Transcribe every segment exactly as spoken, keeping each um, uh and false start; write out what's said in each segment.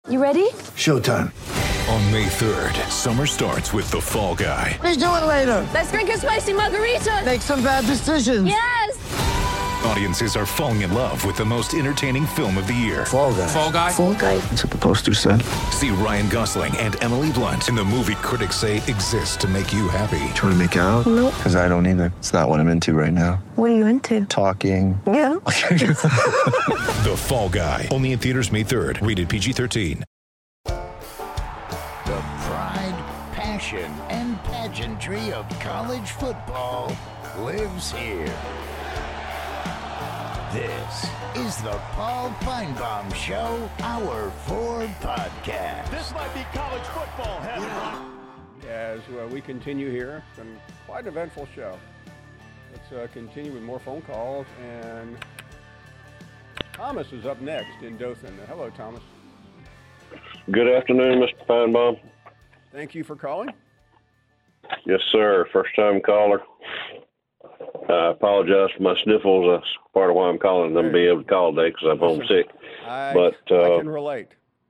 You ready? Showtime. On May third, summer starts with The Fall Guy. Let's do it later. Let's drink a spicy margarita. Make some bad decisions. Yes! Audiences are falling in love with the most entertaining film of the year. Fall Guy. Fall Guy? Fall Guy. That's what the poster said. See Ryan Gosling and Emily Blunt in the movie critics say exists to make you happy. Trying to make it out? Nope. Because I don't either. It's not what I'm into right now. What are you into? Talking. Yeah. The Fall Guy. Only in theaters May third. Rated P G thirteen. The pride, passion, and pageantry of college football lives here. This is the Paul Feinbaum Show, Hour four podcast. This might be college football heaven. As uh, we continue here, it's been quite an eventful show. Let's uh, continue with more phone calls. And Thomas is up next in Dothan. Hello, Thomas. Good afternoon, Mister Feinbaum. Thank you for calling. Yes, sir. First time caller. I apologize for my sniffles. That's part of why I'm calling them. Be able to call today because I'm homesick. I, but uh, I can relate.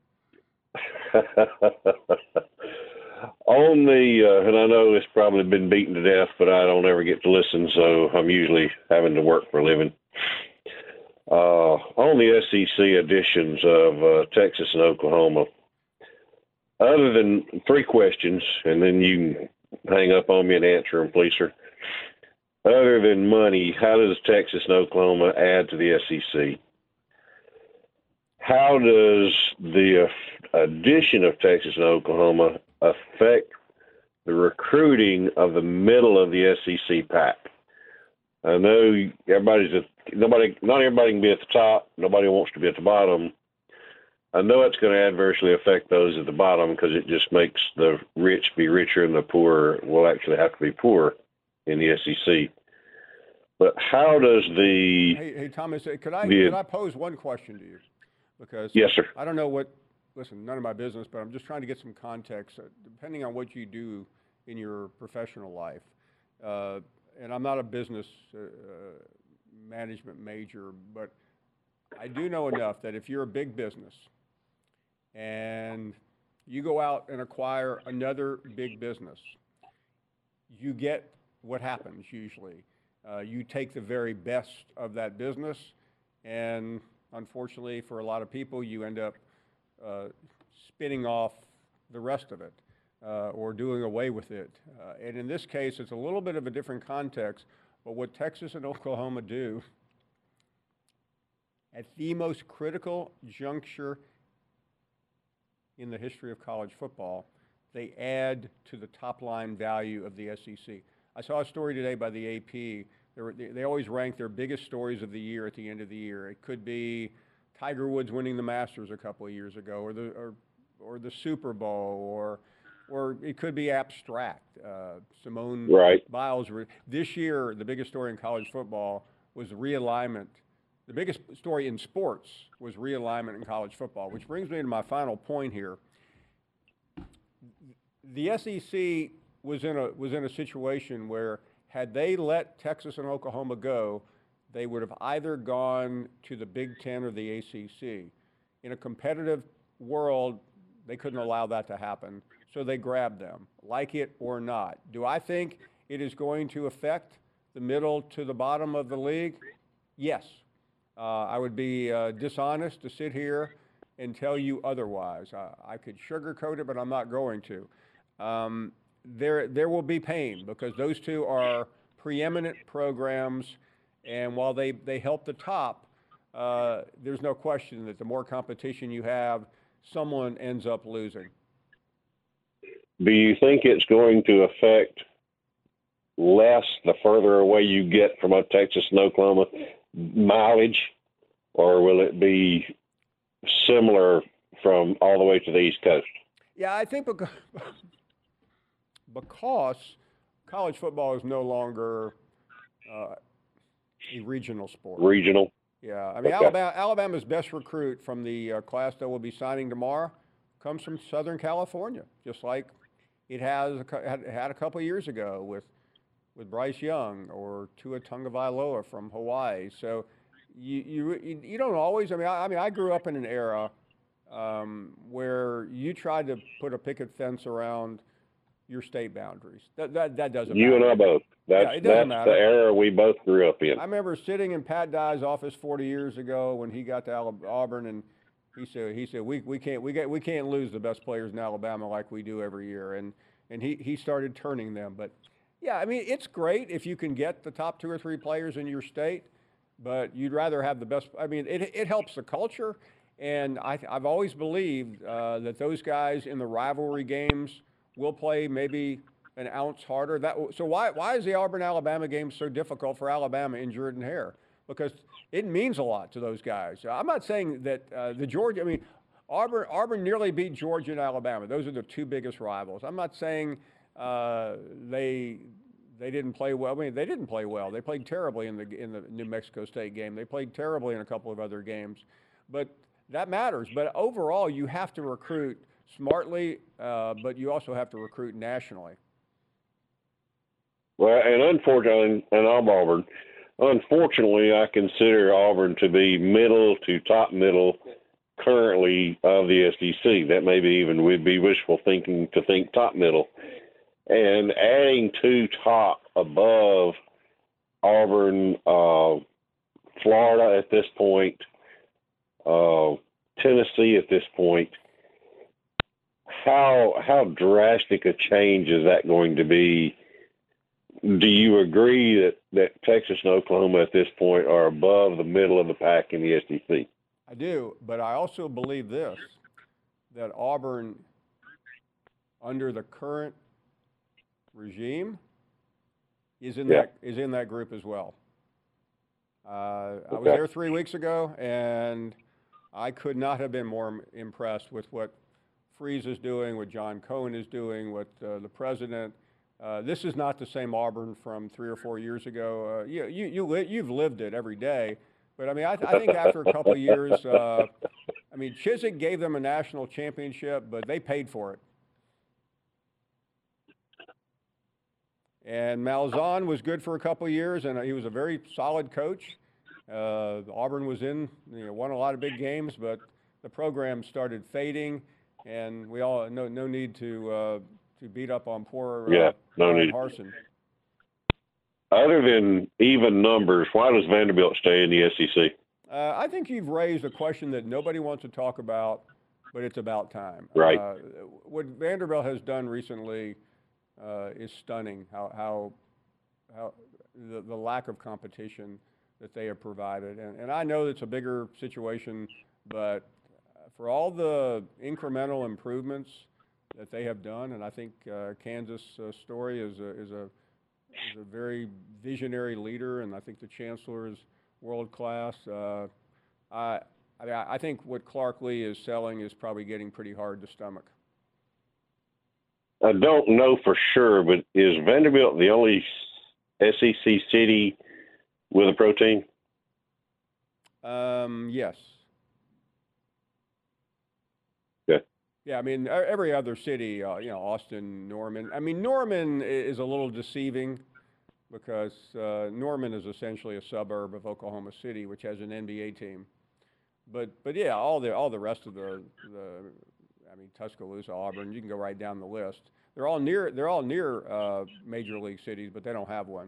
on the, uh, and I know it's probably been beaten to death, but I don't ever get to listen, so I'm usually having to work for a living. Uh, on the S E C editions of uh, Texas and Oklahoma, other than three questions, and then you can hang up on me and answer them, please, sir. Other than money, how does Texas and Oklahoma add to the S E C? How does the uh, addition of Texas and Oklahoma affect the recruiting of the middle of the S E C pack? I know everybody's at, nobody, not everybody can be at the top. Nobody wants to be at the bottom. I know it's going to adversely affect those at the bottom because it just makes the rich be richer and the poor will actually have to be poor in the S E C. But how does the Hey, hey Thomas, could I the, could I pose one question to you? Because yes, sir. I don't know what. Listen, none of my business, but I'm just trying to get some context. Uh, depending on what you do in your professional life, uh, and I'm not a business uh, management major, but I do know enough that if you're a big business and you go out and acquire another big business, you get what happens usually. Uh, you take the very best of that business, and unfortunately for a lot of people, you end up uh, spinning off the rest of it uh, or doing away with it. Uh, and in this case, it's a little bit of a different context, but what Texas and Oklahoma do at the most critical juncture in the history of college football, they add to the top line value of the S E C. I saw a story today by the A P. They, were, they, they always rank their biggest stories of the year at the end of the year. It could be Tiger Woods winning the Masters a couple of years ago, or the or, or the Super Bowl, or or it could be abstract. Uh, Simone right. Biles. This year, the biggest story in college football was realignment. The biggest story in sports was realignment in college football, which brings me to my final point here. The S E C was in a was in a situation where had they let Texas and Oklahoma go, they would have either gone to the Big Ten or the A C C. In a competitive world, they couldn't allow that to happen, so they grabbed them, like it or not. Do I think it is going to affect the middle to the bottom of the league? Yes. Uh, I would be uh, dishonest to sit here and tell you otherwise. Uh, I could sugarcoat it, but I'm not going to. Um, there, there will be pain because those two are preeminent programs, and while they, they help the top, uh, there's no question that the more competition you have, someone ends up losing. Do you think it's going to affect less the further away you get from a Texas and Oklahoma mileage, or will it be similar from all the way to the East Coast? Yeah, I think because, because college football is no longer uh, a regional sport. Regional? Yeah, I mean, okay. Alabama, Alabama's best recruit from the uh, class that will be signing tomorrow comes from Southern California, just like it has had, had a couple of years ago with with Bryce Young or Tua Tagovailoa from Hawaii. So you you you don't always. I mean, I, I mean, I grew up in an era um, where you tried to put a picket fence around your state boundaries. That that, that doesn't You matter. and I both. That's, Yeah, it doesn't that's matter. the era we both grew up in. I remember sitting in Pat Dye's office forty years ago when he got to Alabama, Auburn, and he said he said we we can't we get we can't lose the best players in Alabama like we do every year, and and he he started turning them. But yeah, I mean it's great if you can get the top two or three players in your state, but you'd rather have the best. I mean it it helps the culture, and I I've always believed uh, that those guys in the rivalry games will play maybe an ounce harder. That so why why is the Auburn Alabama game so difficult for Alabama in Jordan Hare? Because it means a lot to those guys. I'm not saying that uh, the Georgia. I mean, Auburn Auburn nearly beat Georgia and Alabama. Those are the two biggest rivals. I'm not saying uh, they they didn't play well. I mean, they didn't play well. They played terribly in the in the New Mexico State game. They played terribly in a couple of other games, but that matters. But overall, you have to recruit smartly, uh, but you also have to recruit nationally. Well, and unfortunately, and I'm Auburn. Unfortunately, I consider Auburn to be middle to top middle currently of the S E C. That maybe even would be wishful thinking to think top middle. And adding two top above Auburn, uh, Florida at this point, uh, Tennessee at this point, how how drastic a change is that going to be? Do you agree that, that Texas and Oklahoma at this point are above the middle of the pack in the S E C? I do, but I also believe this, that Auburn, under the current regime, is in Yeah. that is in that group as well. Uh, I was Okay. there three weeks ago, and I could not have been more im- impressed with what Freeze is doing, what John Cohen is doing, what uh, the president. Uh, this is not the same Auburn from three or four years ago. Uh, you, you, you li- you've lived it every day. But, I mean, I, th- I think after a couple of years, uh, I mean, Chiswick gave them a national championship, but they paid for it. And Malzahn was good for a couple of years, and he was a very solid coach. Uh, Auburn was in, you know, won a lot of big games, but the program started fading, and we all no no need to uh, to beat up on poor uh, Yeah, no Ryan need. Harsin. Other than even numbers, why does Vanderbilt stay in the S E C? Uh, I think you've raised a question that nobody wants to talk about, but it's about time. Right. Uh, what Vanderbilt has done recently uh, is stunning. How how how the, the lack of competition that they have provided, and and I know it's a bigger situation, but for all the incremental improvements that they have done, and I think uh, Kansas uh, Story is a, is a is a very visionary leader, and I think the chancellor is world class. Uh, I I, mean, I think what Clark Lee is selling is probably getting pretty hard to stomach. I don't know for sure, but is Vanderbilt the only S E C city with a pro team? Um, yes. Yeah. Yeah, I mean, e- every other city, uh, you know, Austin, Norman. I mean, Norman i- is a little deceiving because uh, Norman is essentially a suburb of Oklahoma City, which has an N B A team. But but yeah, all the all the rest of the the, I mean, Tuscaloosa, Auburn, you can go right down the list. They're all near they're all near uh, major league cities, but they don't have one.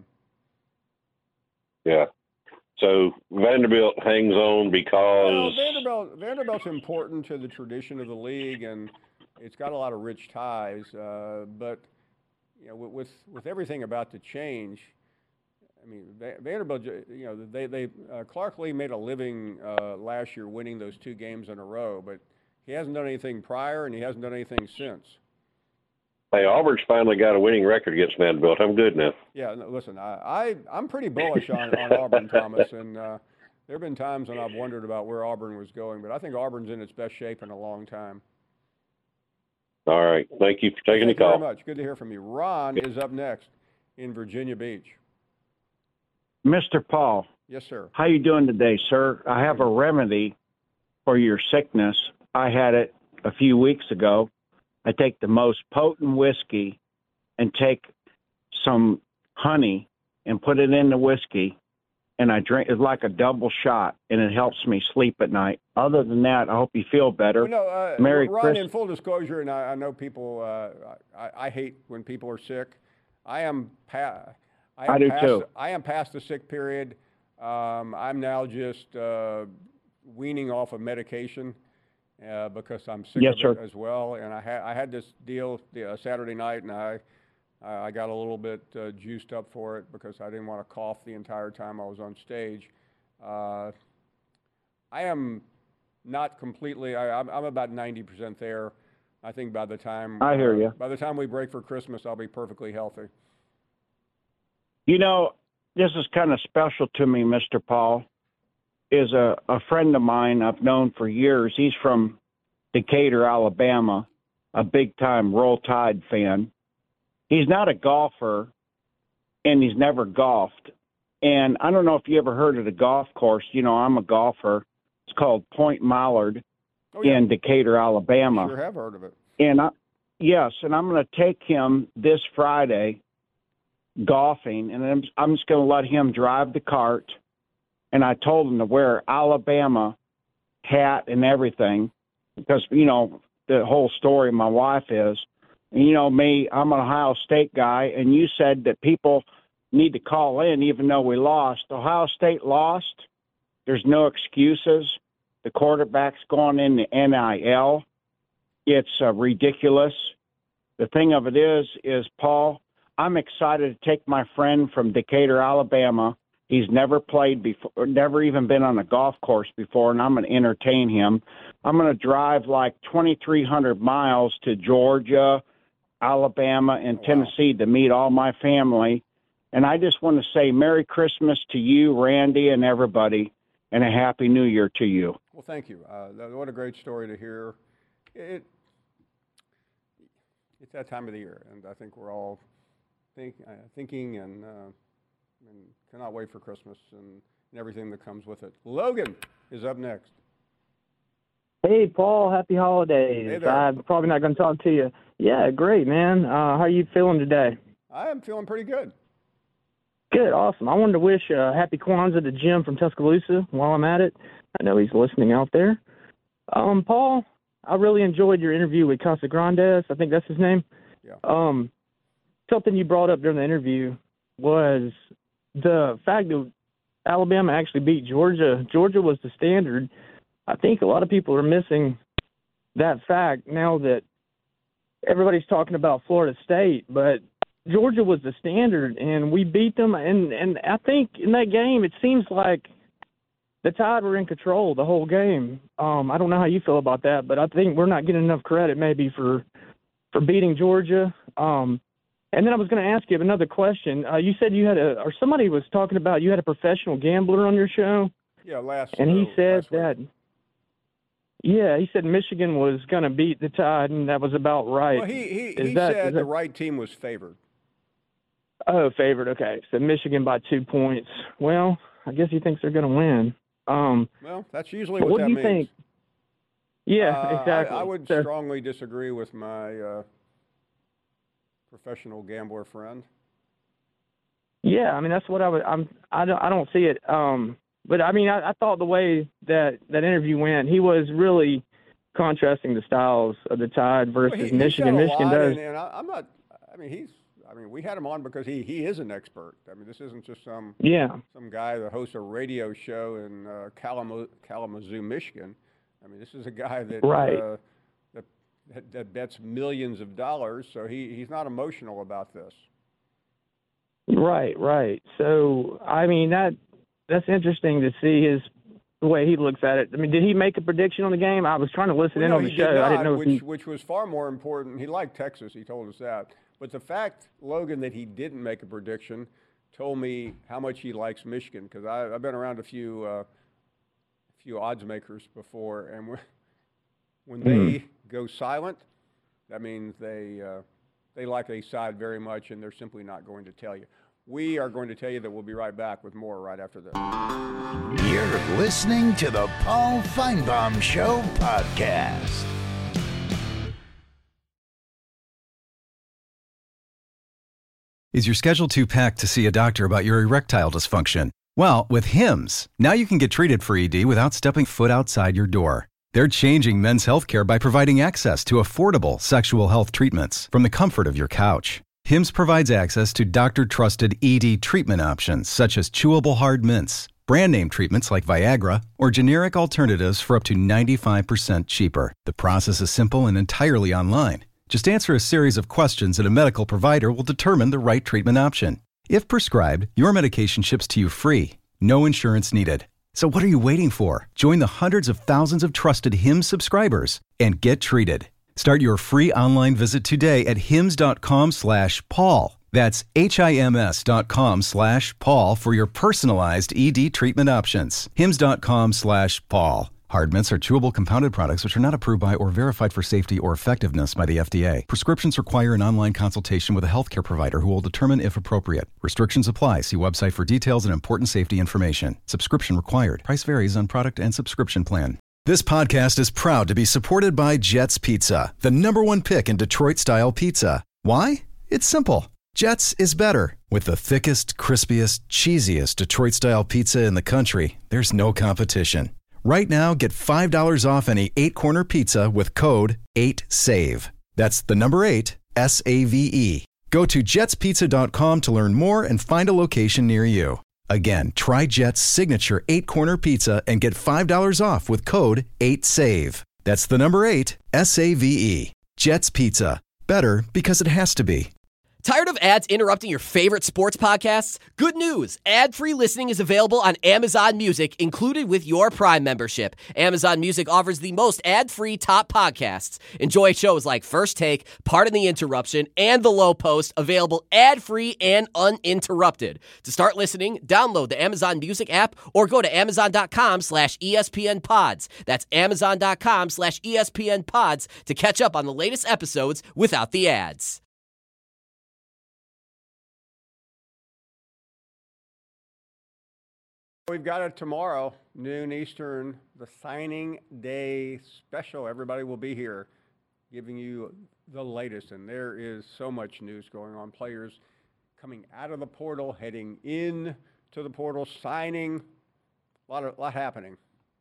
Yeah. So Vanderbilt hangs on Well, because Vanderbilt Vanderbilt's important to the tradition of the league, and it's got a lot of rich ties. Uh, but you know, with, with with everything about to change, I mean, Va- Vanderbilt, ju- you know, they they uh, Clark Lee made a living uh, last year winning those two games in a row, but he hasn't done anything prior, and he hasn't done anything since. hey, Auburn's finally got a winning record against Vanderbilt. I'm good now. Yeah, no, listen, I, I I'm pretty bullish on, on Auburn, Thomas, and uh, there have been times when I've wondered about where Auburn was going, but I think Auburn's in its best shape in a long time. All right. Thank you for taking Thank the you call. very much. Good to hear from you. Ron is up next in Virginia Beach. Mister Paul, Yes, sir. how you doing today, sir? I have a remedy for your sickness. I had it a few weeks ago. I take the most potent whiskey and take some honey and put it in the whiskey and I drink. It's like a double shot, and it helps me sleep at night. Other than that, I hope you feel better. Well, no, uh, Merry Ron, Christmas. in full disclosure, and I, I know people, uh, I, I hate when people are sick. I am, pa- I am I do past, too. I am past the sick period. Um, I'm now just uh, weaning off of medication uh, because I'm sick Yes, of sir. it as well. And I had I had this deal the, uh, Saturday night, and I I got a little bit uh, juiced up for it because I didn't want to cough the entire time I was on stage. Uh, I am not completely. I, I'm, I'm about ninety percent there. I think by the time I hear uh, you. by the time we break for Christmas, I'll be perfectly healthy. You know, this is kind of special to me, Mister Paul. Is a, a friend of mine I've known for years. He's from Decatur, Alabama, a big-time Roll Tide fan. He's not a golfer, and he's never golfed. And I don't know if you ever heard of the golf course. You know, I'm a golfer. It's called Point Mallard Oh, yeah. in Decatur, Alabama. Sure have heard of it. And I, yes, and I'm going to take him this Friday golfing, and I'm, I'm just going to let him drive the cart. And I told him to wear Alabama hat and everything because, you know, the whole story of my wife is, you know, me, I'm an Ohio State guy, and you said that people need to call in even though we lost. Ohio State lost. There's no excuses. The quarterback's going in the N I L. It's uh, ridiculous. The thing of it is, is, Paul, I'm excited to take my friend from Decatur, Alabama. He's never played before, never even been on a golf course before, and I'm going to entertain him. I'm going to drive like twenty-three hundred miles to Georgia, Alabama, and Oh, wow. Tennessee to meet all my family. And I just want to say Merry Christmas to you, Randy, and everybody, and a Happy New Year to you. Well, thank you. Uh, that, what a great story to hear. It, it's that time of the year, and I think we're all think, uh, thinking and, uh, and cannot wait for Christmas and, and everything that comes with it. Logan is up next. Hey, Paul. Happy holidays. Hey there. I'm probably not going to talk to you. Yeah, great, man. Uh, how are you feeling today? I am feeling pretty good. Good, awesome. I wanted to wish uh, Happy Kwanzaa to Jim from Tuscaloosa while I'm at it. I know he's listening out there. Um, Paul, I really enjoyed your interview with Casagrandes. I think that's his name. Yeah. Um, something you brought up during the interview was the fact that Alabama actually beat Georgia. Georgia was the standard. I think a lot of people are missing that fact now that everybody's talking about Florida State, but Georgia was the standard, and we beat them. And, and I think in that game, it seems like the Tide were in control the whole game. Um, I don't know how you feel about that, but I think we're not getting enough credit maybe for for beating Georgia. Um, and then I was going to ask you another question. Uh, you said you had a, or somebody was talking about you had a professional gambler on your show. Yeah, last. And he uh, said last week. that. Yeah, he said Michigan was going to beat the Tide, and that was about right. Well, he he, Is he that- said is the that- right team was favored. Oh, favored. Okay, so Michigan by two points. Well, I guess he thinks they're going to win. Um, Well, that's usually but what, what that do you means. think? Yeah, Uh, exactly. I, I would So- strongly disagree with my uh, professional gambler friend. Yeah, I mean that's what I would. I'm. I don't. I don't see it. Um, but I mean, I, I thought the way that that interview went, he was really contrasting the styles of the Tide versus Well, he, Michigan. He said a Michigan lot, does. and, and I, I'm not. I mean, he's. I mean, we had him on because he he is an expert. I mean, this isn't just some Yeah. some guy that hosts a radio show in uh, Kalamazoo, Kalamazoo, Michigan. I mean, this is a guy that Right. uh, that, that that bets millions of dollars. So he he's not emotional about this. Right. Right. So I mean that that's interesting to see his the way he looks at it. I mean, did he make a prediction on the game? I was trying to listen Well, in no, on the he show. did not, I didn't know which if he. which was far more important. He liked Texas. He told us that. But the fact, Logan, that he didn't make a prediction told me how much he likes Michigan, because I've been around a few uh, few odds makers before, and when, when Mm. they go silent, that means they uh, they like a side very much, and they're simply not going to tell you. We are going to tell you that we'll be right back with more right after this. You're listening to the Paul Feinbaum Show podcast. Is your schedule too packed to see a doctor about your erectile dysfunction? Well, with Hims, now you can get treated for E D without stepping foot outside your door. They're changing men's healthcare by providing access to affordable sexual health treatments from the comfort of your couch. Hims provides access to doctor-trusted E D treatment options such as chewable hard mints, brand name treatments like Viagra, or generic alternatives for up to ninety-five percent cheaper. The process is simple and entirely online. Just answer a series of questions and a medical provider will determine the right treatment option. If prescribed, your medication ships to you free. No insurance needed. So what are you waiting for? Join the hundreds of thousands of trusted Hims subscribers and get treated. Start your free online visit today at hims.com slash Paul. That's H-I-M-S dot com slash Paul for your personalized E D treatment options. Hims.com slash Paul. Hard mints are chewable compounded products which are not approved by or verified for safety or effectiveness by the F D A. Prescriptions require an online consultation with a healthcare provider who will determine if appropriate. Restrictions apply. See website for details and important safety information. Subscription required. Price varies on product and subscription plan. This podcast is proud to be supported by Jets Pizza, the number one pick in Detroit-style pizza. Why? It's simple. Jets is better. With the thickest, crispiest, cheesiest Detroit-style pizza in the country, there's no competition. Right now, get five dollars off any eight-corner pizza with code eight save. That's the number eight, S A V E. Go to jets pizza dot com to learn more and find a location near you. Again, try Jet's signature eight-corner pizza and get five dollars off with code eight save. That's the number eight, S A V E. Jet's Pizza. Better because it has to be. Tired of ads interrupting your favorite sports podcasts? Good news! Ad-free listening is available on Amazon Music, included with your Prime membership. Amazon Music offers the most ad-free top podcasts. Enjoy shows like First Take, Pardon the Interruption, and The Low Post, available ad-free and uninterrupted. To start listening, download the Amazon Music app or go to amazon.com slash ESPN pods. That's amazon.com slash ESPN pods to catch up on the latest episodes without the ads. We've got it tomorrow, noon Eastern, the signing day special. Everybody will be here giving you the latest, and there is so much news going on. Players coming out of the portal, heading in to the portal, signing, a lot, of, lot happening.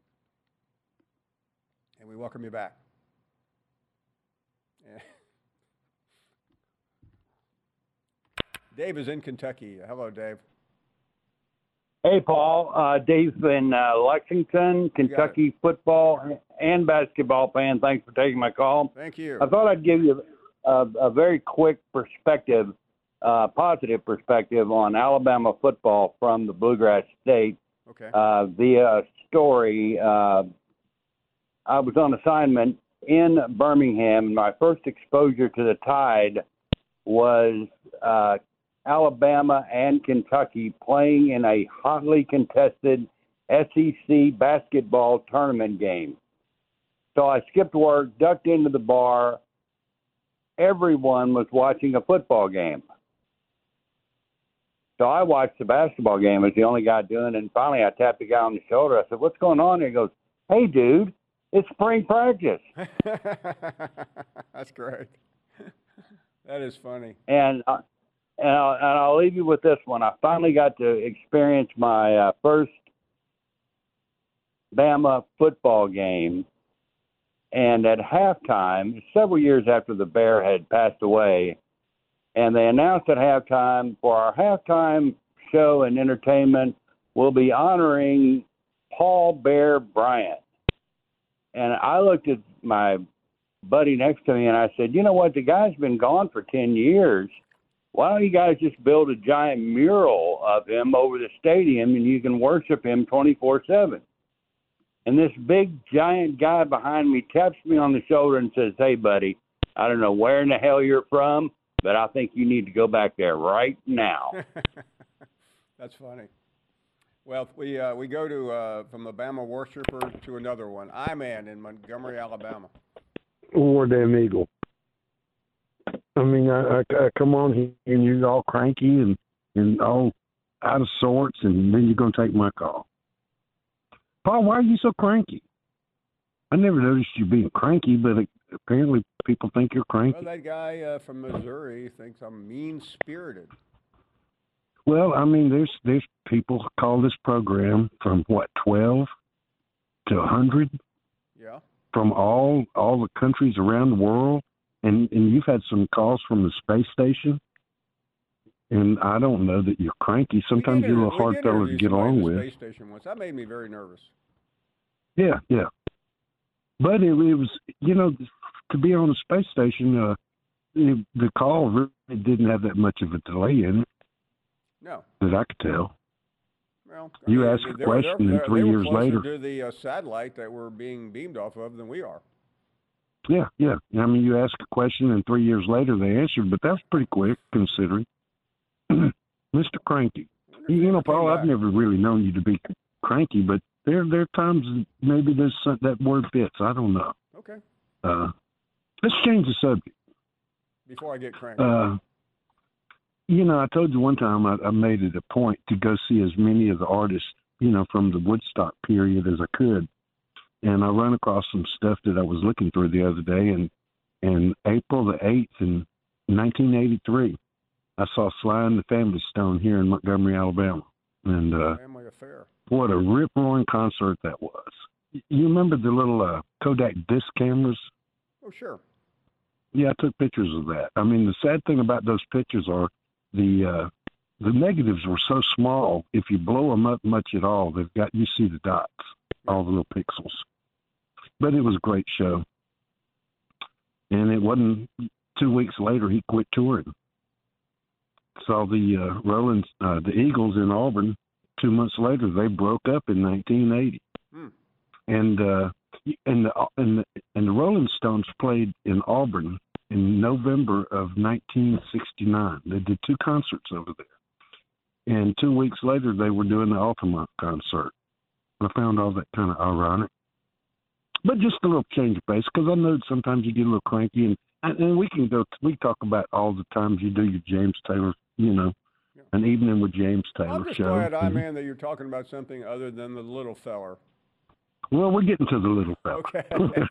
And we welcome you back. Dave is in Kentucky. Hello, Dave. Hey, Paul. Uh, Dave's in uh, Lexington, Kentucky football and basketball fan. Thanks for taking my call. Thank you. I thought I'd give you a, a very quick perspective, uh, positive perspective on Alabama football from the Bluegrass State. Okay. Uh, via story, uh, I was on assignment in Birmingham, and my first exposure to the Tide was uh, Alabama and Kentucky playing in a hotly contested S E C basketball tournament game. So I skipped work, ducked into the bar. Everyone was watching a football game. So I watched the basketball game as the only guy doing it, and finally I tapped the guy on the shoulder. I said, "What's going on?" And he goes, "Hey, dude, it's spring practice." That's great. That is funny. And uh, And I'll, and I'll leave you with this one. I finally got to experience my uh, first Bama football game. And at halftime, several years after the Bear had passed away, and they announced at halftime, for our halftime show and entertainment, we'll be honoring Paul Bear Bryant. And I looked at my buddy next to me and I said, you know what, the guy's been gone for ten years. Why don't you guys just build a giant mural of him over the stadium and you can worship him twenty-four seven? And this big, giant guy behind me taps me on the shoulder and says, hey, buddy, I don't know where in the hell you're from, but I think you need to go back there right now. That's funny. Well, we uh, we go to uh, from a Bama worshiper to another one. I-Man in Montgomery, Alabama. War damn eagle. I mean, I, I, I come on here and you're all cranky and, and all out of sorts, and then you're going to take my call. Paul, why are you so cranky? I never noticed you being cranky, but it, apparently people think you're cranky. Well, that guy uh, from Missouri thinks I'm mean-spirited. Well, I mean, there's there's people call this program from what twelve to a hundred. Yeah. From all all the countries around the world, and and you've had some calls from the space station. And I don't know that you're cranky. Sometimes did you're a inter- little hard we did fellow to interview get somebody along at the with. Space station once. That made me very nervous. Yeah, yeah. But it, it was, you know, to be on the space station, uh, it, the call really didn't have that much of a delay in it. No. That I could tell. Well, I you mean, ask a they were- question, they're- and three they were years closer later. to the uh, satellite that we're being beamed off of than we are. Yeah, yeah. I mean, you ask a question, and three years later they answered, but that's pretty quick considering. Mister Cranky. You know, Paul, I've never really known you to be cranky, but there there are times maybe there's some, that word fits. I don't know. Okay. Uh, let's change the subject. Before I get cranky. Uh, you know, I told you one time I, I made it a point to go see as many of the artists, you know, from the Woodstock period as I could. And I run across some stuff that I was looking through the other day, and and April the eighth in nineteen eighty-three, I saw Sly and the Family Stone here in Montgomery, Alabama. And uh, Family affair. what a rip-roaring concert that was. You remember the little uh, Kodak disc cameras? Oh, sure. Yeah, I took pictures of that. I mean, the sad thing about those pictures are the uh, the negatives were so small. If you blow them up much at all, they've got you see the dots, all the little pixels. But it was a great show. And it wasn't two weeks later he quit touring. Saw the uh, Rolling, uh, the Eagles in Auburn. Two months later, they broke up in nineteen eighty. Hmm. And uh, and the and the, and the Rolling Stones played in Auburn in November of nineteen sixty-nine. They did two concerts over there. And two weeks later, they were doing the Altamont concert. I found all that kind of ironic. But just a little change of pace, because I know sometimes you get a little cranky, and and we can go. We talk about all the times you do your James Taylor, you know, yeah. an evening with James Taylor I'm just show. glad, I mm-hmm. man, that you're talking about something other than the little feller. Well, we're getting to the little fella. Okay.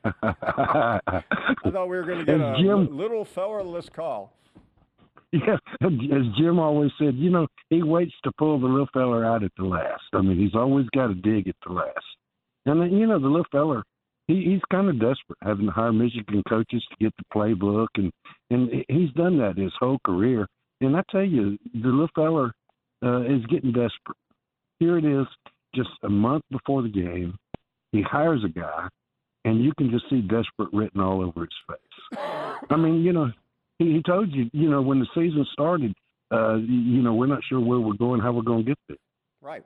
I thought we were going to get As a Jim, little fellerless call. Yeah, as Jim always said, you know, he waits to pull the little feller out at the last. I mean, he's always got to dig at the last. And then, you know, the little feller. He, he's kind of desperate, having to hire Michigan coaches to get the playbook, and, and he's done that his whole career. And I tell you, the little feller uh, is getting desperate. Here it is, just a month before the game. He hires a guy, and you can just see desperate written all over his face. I mean, you know, he, he told you, you know, when the season started, uh, you know, we're not sure where we're going, how we're going to get there. Right.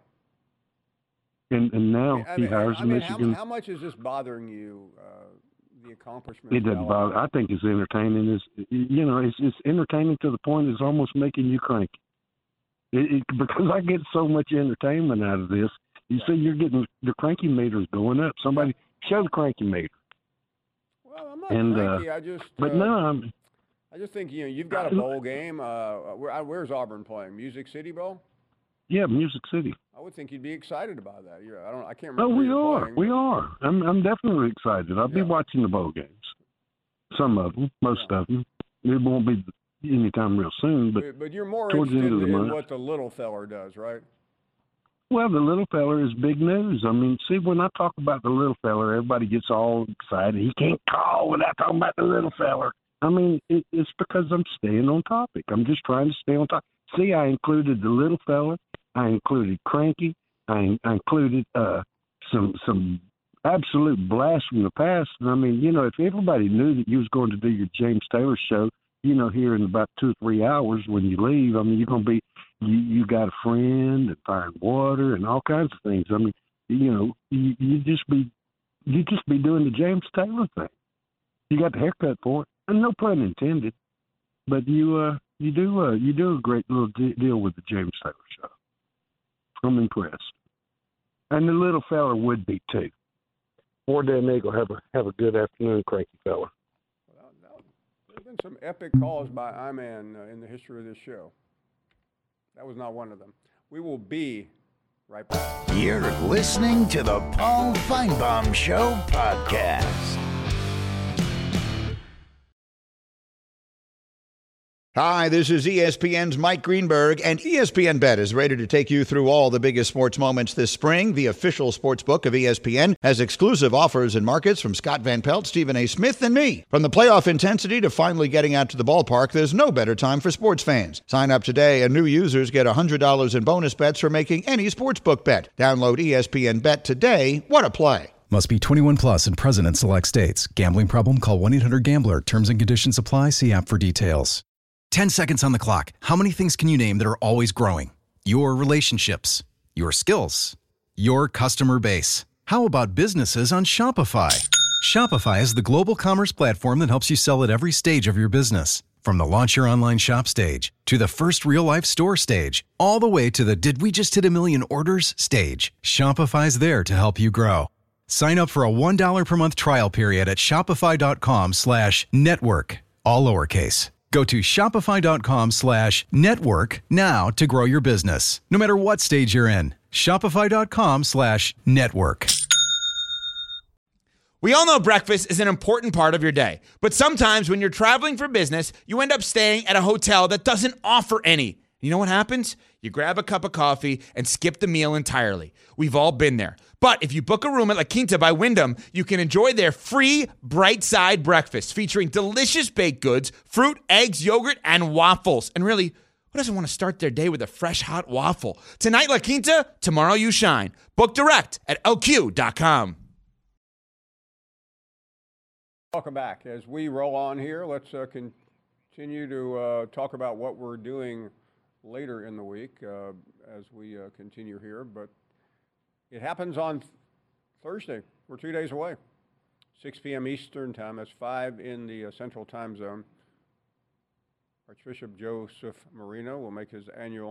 And and now I he mean, hires I mean, Michigan. How, how much is this bothering you? Uh, the accomplishment. It doesn't bother. I think it's entertaining. It's you know, it's it's entertaining to the point it's almost making you cranky. It, it, because I get so much entertainment out of this. You yeah. see, you're getting the cranky meter's going up. Somebody yeah. show the cranky meter. Well, I'm not and, cranky. Uh, I just. But uh, no, I'm. I just think you know you've got a bowl game. Uh, where, where's Auburn playing? Music City Bowl. Yeah, Music City. I would think you'd be excited about that. You're, I don't. I can't remember. Oh, we are. Playing, we but... are. I'm. I'm definitely excited. I'll yeah. be watching the bowl games. Some of them, most yeah. of them. It won't be anytime real soon, but. But, but you're more towards interested the end of the in month. what the little feller does, right? Well, the little feller is big news. I mean, see, when I talk about the little feller, everybody gets all excited. He can't call without talking about the little feller. I mean, it, it's because I'm staying on topic. I'm just trying to stay on topic. See, I included the little feller. I included Cranky. I, I included uh, some some absolute blast from the past. And I mean, you know, if everybody knew that you was going to do your James Taylor show, you know, here in about two or three hours when you leave, I mean, you're going to be, you, you got a friend and fire and water and all kinds of things. I mean, you know, you, you just be, you just be doing the James Taylor thing. You got the haircut for it, and no pun intended. But you, uh, you do, uh, you do a great little de- deal with the James Taylor show. I'm impressed, and the little fella would be too. War Damn Eagle, have a have a good afternoon, cranky fella. Well, no, there's been some epic calls by I-Man uh, in the history of this show. That was not one of them. We will be right back. You're listening to the Paul Feinbaum Show podcast. Hi, this is E S P N's Mike Greenberg, and E S P N Bet is ready to take you through all the biggest sports moments this spring. The official sports book of E S P N has exclusive offers and markets from Scott Van Pelt, Stephen A. Smith, and me. From the playoff intensity to finally getting out to the ballpark, there's no better time for sports fans. Sign up today, and new users get one hundred dollars in bonus bets for making any sportsbook bet. Download E S P N Bet today. What a play. Must be twenty-one plus and present in select states. Gambling problem? Call one eight hundred gambler. Terms and conditions apply. See app for details. ten seconds on the clock. How many things can you name that are always growing? Your relationships, your skills, your customer base. How about businesses on Shopify? Shopify is the global commerce platform that helps you sell at every stage of your business. From the launch your online shop stage, to the first real-life store stage, all the way to the did we just hit a million orders stage. Shopify's there to help you grow. Sign up for a one dollar per month trial period at shopify.com slash network, all lowercase. Go to shopify.com slash network now to grow your business, no matter what stage you're in. Shopify.com slash network. We all know breakfast is an important part of your day, but sometimes when you're traveling for business, you end up staying at a hotel that doesn't offer any. You know what happens? You grab a cup of coffee and skip the meal entirely. We've all been there. But if you book a room at La Quinta by Wyndham, you can enjoy their free Bright Side breakfast featuring delicious baked goods, fruit, eggs, yogurt, and waffles. And really, who doesn't want to start their day with a fresh, hot waffle? Tonight, La Quinta, tomorrow you shine. Book direct at L Q dot com. Welcome back. As we roll on here, let's uh, continue to uh, talk about what we're doing later in the week uh, as we uh, continue here. But it happens on Thursday. We're two days away. six p.m. Eastern time. That's five in the uh, Central Time Zone. Archbishop Joseph Marino will make his annual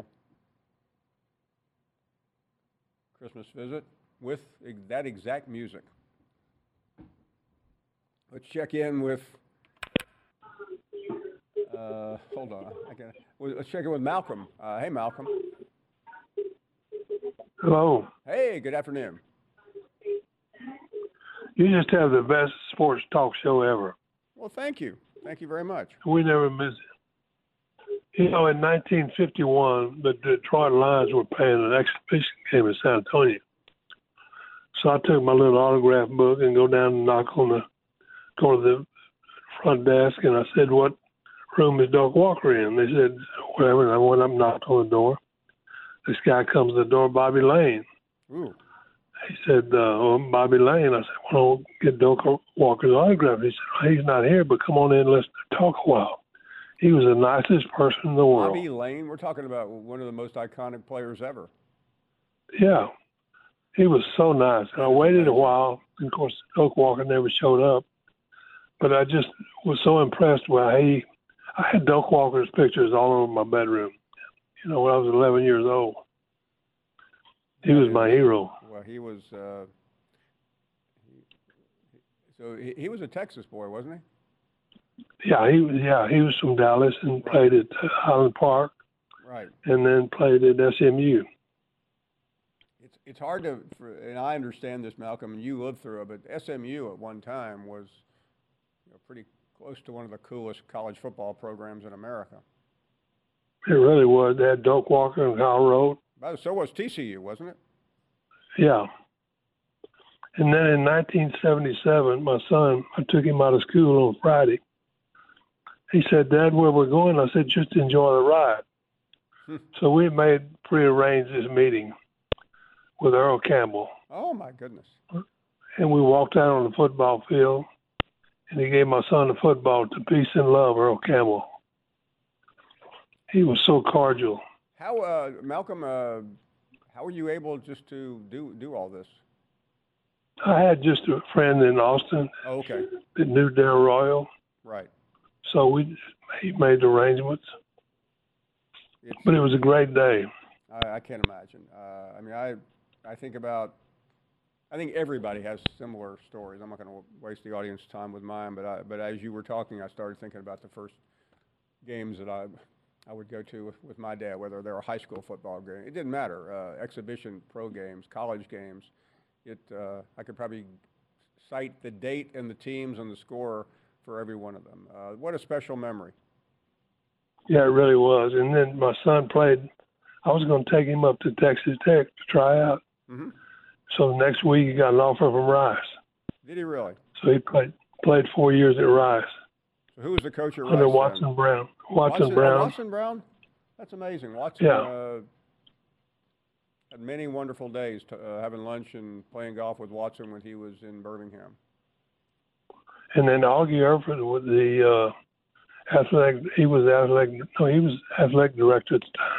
Christmas visit with ex- that exact music. Let's check in with, uh, hold on, I can, let's check in with Malcolm. Uh, hey, Malcolm. Hello. Hey, good afternoon. You just have the best sports talk show ever. Well, thank you. Thank you very much. We never miss it. You know, in nineteen fifty-one, the Detroit Lions were playing an exhibition game in San Antonio. So I took my little autograph book and go down and knock on the, go to the front desk, and I said, what room is Doak Walker in? They said, whatever, and I went up and knocked on the door. This guy comes to the door, Bobby Lane. Ooh. He said, uh, oh, Bobby Lane. I said, well, I'll get Doak Walker's autograph. He said, well, he's not here, but come on in and let's talk a while. He was the nicest person in the world. Bobby Lane, we're talking about one of the most iconic players ever. Yeah. He was so nice. And I waited a while. And of course, Doak Walker never showed up. But I just was so impressed with how he, I had Doak Walker's pictures all over my bedroom. You know, when I was eleven years old. He was my hero. Well, he was, uh, he, so he, he was a Texas boy, wasn't he? Yeah, he was. Yeah, he was from Dallas and played at Highland Park. Right. And then played at S M U. It's it's hard to, for, and I understand this, Malcolm, and you lived through it, but S M U at one time was, you know, pretty close to one of the coolest college football programs in America. It really was. They had Doak Walker and Kyle Rote. But so was T C U, wasn't it? Yeah. And then in nineteen seventy-seven, my son, I took him out of school on Friday. He said, Dad, where we're going? I said, just enjoy the ride. Hmm. So we made prearranged this meeting with Earl Campbell. Oh, my goodness. And we walked out on the football field, and he gave my son the football to Peace and Love, Earl Campbell. He was so cordial. How, uh, Malcolm, uh, how were you able just to do, do all this? I had just a friend in Austin oh, okay. that knew Darrell Royal. Right. So we he made arrangements. It's, but it was a great day. I, I can't imagine. Uh, I mean, I I think about, I think everybody has similar stories. I'm not going to waste the audience time with mine, but I, but as you were talking, I started thinking about the first games that I I would go to with, with my dad, whether they were high school football games. It didn't matter. Uh, exhibition pro games, college games. It uh, I could probably cite the date and the teams and the score for every one of them. Uh, what a special memory. Yeah, it really was. And then my son played. I was going to take him up to Texas Tech to try out. Mm-hmm. So the next week he got an offer from Rice. Did he really? So he played played four years at Rice. So who was the coach at Rice? Under then? Watson Brown. Watson, Watson Brown. Oh, Watson Brown? That's amazing. Watson Yeah. uh, had many wonderful days to, uh, having lunch and playing golf with Watson when he was in Birmingham. And then Augie Erford was the uh, athletic. He was athletic. No, he was athletic director at the time.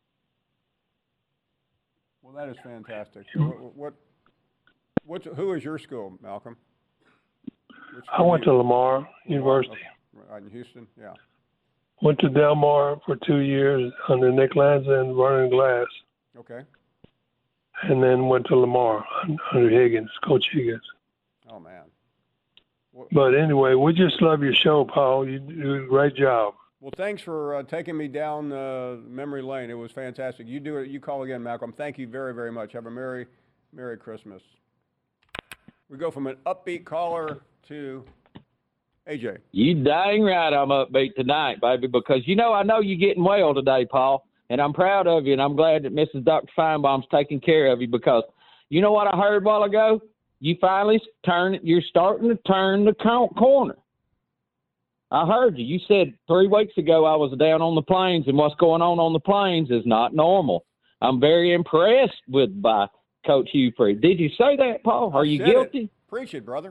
Well, that is fantastic. What, what, what's, who is your school, Malcolm? Which I went to you, Lamar Lamar University. Right in Houston, yeah. Went to Del Mar for two years under Nick Lanza and Vernon Glass, Okay. and then went to Lamar under Higgins, Coach Higgins. Oh, man. What, But anyway, we just love your show, Paul. You do a great job. well, thanks for uh, taking me down uh, memory lane. It was fantastic. You do it. You call again, Malcolm. Thank you very, very much. Have a Merry, Merry Christmas. We go from an upbeat caller to A J. You dang right I'm upbeat tonight, baby, because, you know, I know you're getting well today, Paul, and I'm proud of you, and I'm glad that Missus Doctor Feinbaum's taking care of you because, you know what I heard a while ago? You finally turn, you're starting to turn the corner. I heard you. You said three weeks ago I was down on the plains, and what's going on on the plains is not normal. I'm very impressed with by Coach Hugh Freeze. Did you say that, Paul? Are you Said guilty? It. Preach it, brother.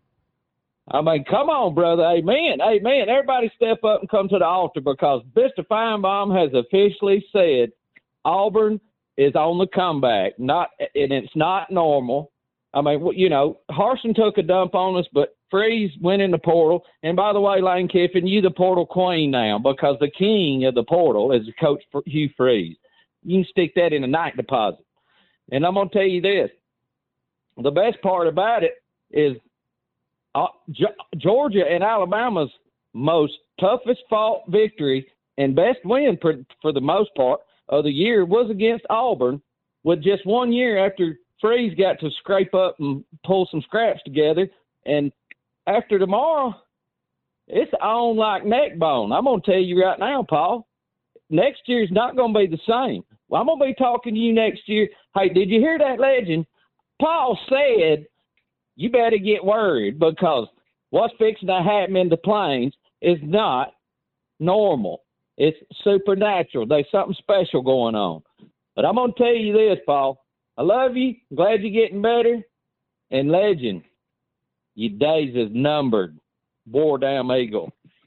I mean, come on, brother. Amen. Amen. Everybody step up and come to the altar because Mister Feinbaum has officially said Auburn is on the comeback. Not, and it's not normal. I mean, you know, Harsin took a dump on us, but Freeze went in the portal. And by the way, Lane Kiffin, you the portal queen now because the king of the portal is Coach Hugh Freeze. You can stick that in a night deposit. And I'm going to tell you this. The best part about it is uh, Georgia and Alabama's most toughest fought victory and best win for, for the most part of the year was against Auburn with just one year after Freeze got to scrape up and pull some scraps together. And after tomorrow, it's on like neck bone. I'm going to tell you right now, Paul, next year's not going to be the same. Well, I'm going to be talking to you next year. Hey, did you hear that legend? Paul said you better get worried because what's fixing to happen in the plains is not normal. It's supernatural. There's something special going on. But I'm going to tell you this, Paul. I love you. I'm glad you're getting better. And legend, your days is numbered. War damn eagle.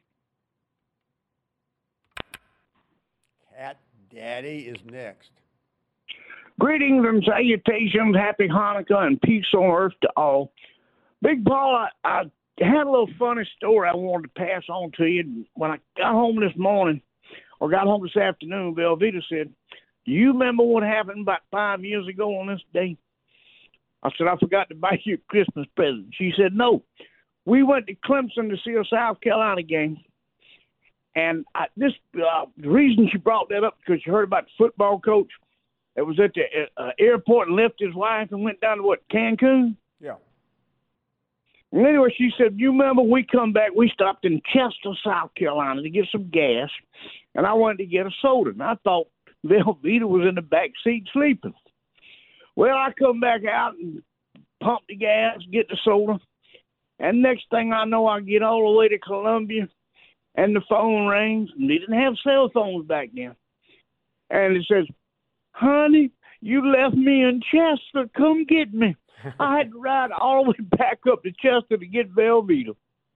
Cat Daddy is next. Greetings and salutations, happy Hanukkah, and peace on earth to all. Big Paul, I, I had a little funny story I wanted to pass on to you. When I got home this morning, or got home this afternoon, Velveeta said, do you remember what happened about five years ago on this day? I said, I forgot to buy you a Christmas present. She said, no. We went to Clemson to see a South Carolina game. And I, this uh, the reason she brought that up because you heard about the football coach that was at the uh, airport and left his wife and went down to, what, Cancun? Yeah. And anyway, she said, you remember we come back, we stopped in Chester, South Carolina to get some gas, and I wanted to get a soda. And I thought Velveeta was in the back seat sleeping. Well, I come back out and pump the gas, get the soda, and next thing I know, I get all the way to Columbia, and the phone rings, and they didn't have cell phones back then. And it says, honey, you left me in Chester. Come get me. I had to ride all the way back up to Chester to get Velveeta.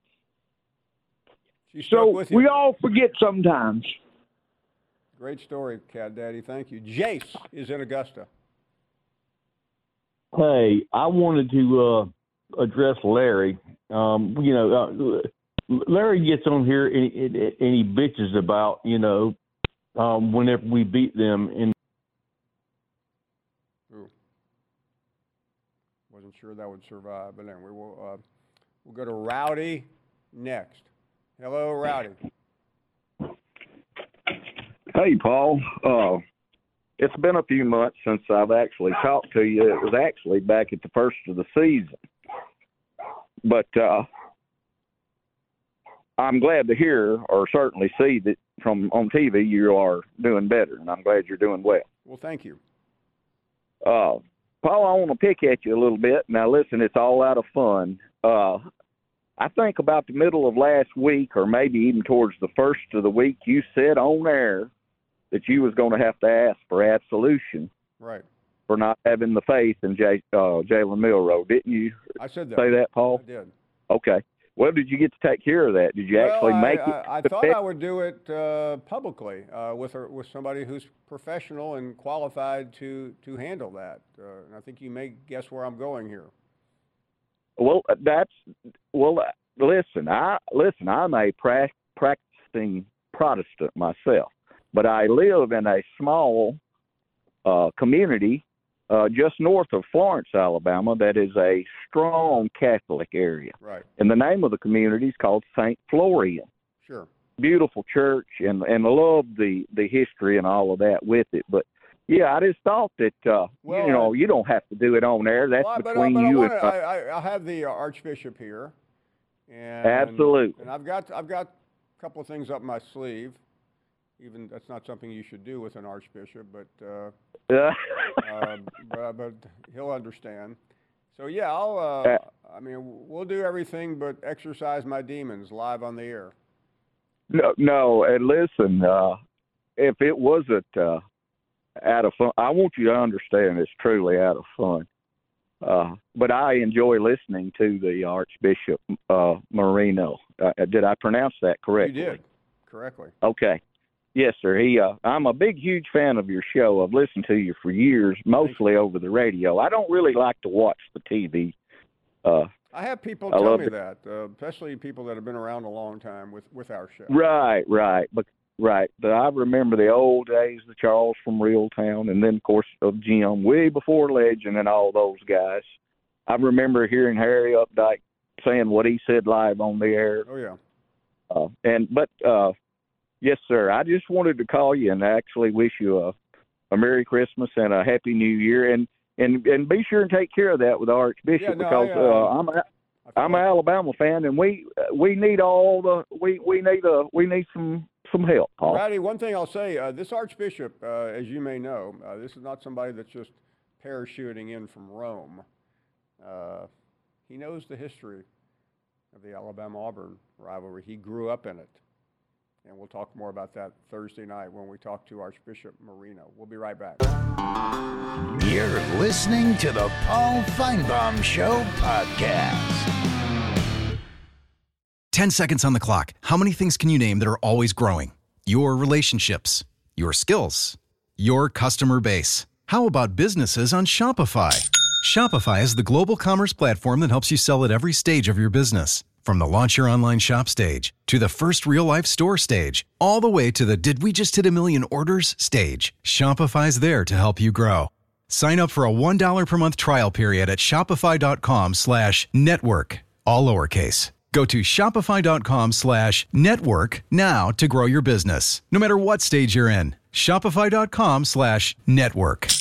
So we all forget sometimes. Great story, Cat Daddy. Thank you. Jace is in Augusta. Hey, I wanted to uh, address Larry. Um, you know, uh, Larry gets on here and, and, and he bitches about, you know, um, whenever we beat them in. Ooh. Wasn't sure that would survive, but anyway, we'll, uh, we'll go to Rowdy next. Hello, Rowdy. Hey, Paul. Uh, it's been a few months since I've actually talked to you. It was actually back at the first of the season. But uh, I'm glad to hear or certainly see that from on T V, you are doing better, and I'm glad you're doing well. Well, thank you. Uh, Paul, I want to pick at you a little bit. Now, listen, it's all out of fun. Uh, I think about the middle of last week, or maybe even towards the first of the week, you said on air that you was going to have to ask for absolution Right. for not having the faith in J, uh, Jalen Milroe. Didn't you I said that. say that, Paul? I did. Okay. Well, did you get to take care of that? Did you well, actually I, make I, it? I thought I would do it uh, publicly uh, with a, with somebody who's professional and qualified to, to handle that. Uh, and I think you may guess where I'm going here. Well, that's well. Listen, I listen. I'm a pra- practicing Protestant myself, but I live in a small uh, community uh, just north of Florence, Alabama. That is a strong Catholic area. Right. And the name of the community is called Saint Florian. Sure. Beautiful church, and and I love the the history and all of that with it. But yeah, I just thought that uh, Well, you know I- you don't have to do it on air. That's Well, I- but, between I, but you I, and. wanna, Uh, I, I, I have the uh, Archbishop here. And, Absolutely. And I've got I've got a couple of things up my sleeve. Even that's not something you should do with an archbishop, but uh, uh, but, but he'll understand. So yeah, I'll. Uh, I mean, we'll do everything but exercise my demons live on the air. No, no, and listen, uh, if it wasn't uh, out of fun, I want you to understand it's truly out of fun. Uh, but I enjoy listening to the Archbishop uh, Marino. Uh, did I pronounce that correctly? You did correctly. Okay. Yes, sir. He. Uh, I'm a big, huge fan of your show. I've listened to you for years, mostly over the radio. I don't really like to watch the T V. Uh, I have people I tell love me it. that, uh, especially people that have been around a long time with, with our show. Right, right, but right. But I remember the old days, the Charles from Reeltown, and then of course of Jim, way before Legend and all those guys. I remember hearing Harry Updike saying what he said live on the air. Oh yeah. Uh, and but uh, yes, sir. I just wanted to call you and actually wish you a, a Merry Christmas and a Happy New Year, and and and be sure and take care of that with the Archbishop Yeah, no, because I, uh, uh, I'm a, I'm an Alabama fan, and we we need all the we we need a we need some some help, Paul. Ratty, one thing I'll say, uh, this Archbishop, uh, as you may know, uh, this is not somebody that's just parachuting in from Rome. Uh, he knows the history of the Alabama-Auburn rivalry. He grew up in it. And we'll talk more about that Thursday night when we talk to Archbishop Marino. We'll be right back. You're listening to the Paul Feinbaum Show podcast. ten seconds on the clock. How many things can you name that are always growing? Your relationships, your skills, your customer base. How about businesses on Shopify? Shopify is the global commerce platform that helps you sell at every stage of your business. From the launch your online shop stage to the first real life store stage, all the way to the did we just hit a million orders stage, Shopify's there to help you grow. Sign up for a one dollar per month trial period at shopify.com slash network, all lowercase. Go to shopify.com slash network now to grow your business, no matter what stage you're in. Shopify.com slash network.